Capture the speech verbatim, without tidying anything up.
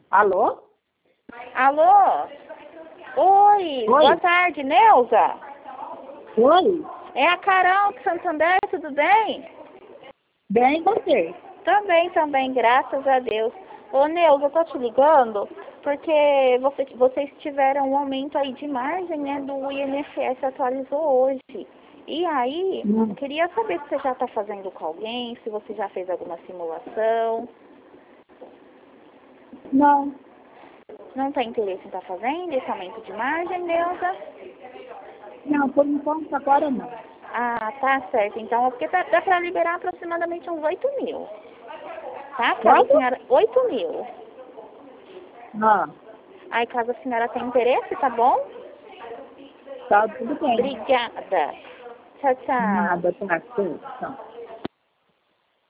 Alô? Alô? Oi, Oi. boa tarde, Neuza? Oi? É a Carol de Santander, tudo bem? Bem, e você? Também, também, graças a Deus. Ô, Neuza, eu tô te ligando porque você, vocês tiveram um aumento aí de margem, né, do I N S S atualizou hoje. E aí, Hum. queria saber se você já está fazendo com alguém, se você já fez alguma simulação. Não. Não tem interesse em estar fazendo esse aumento de margem, Neuza? Não, por enquanto agora não. Ah, tá certo. Então, é porque dá, dá para liberar aproximadamente uns oito mil. Tá? Caso a Quanto? senhora... oito mil. Ah, Aí, caso a senhora tenha interesse, tá bom? tá tudo bem. Obrigada. Tchau, tchau. Nada, tá, tudo. Tá.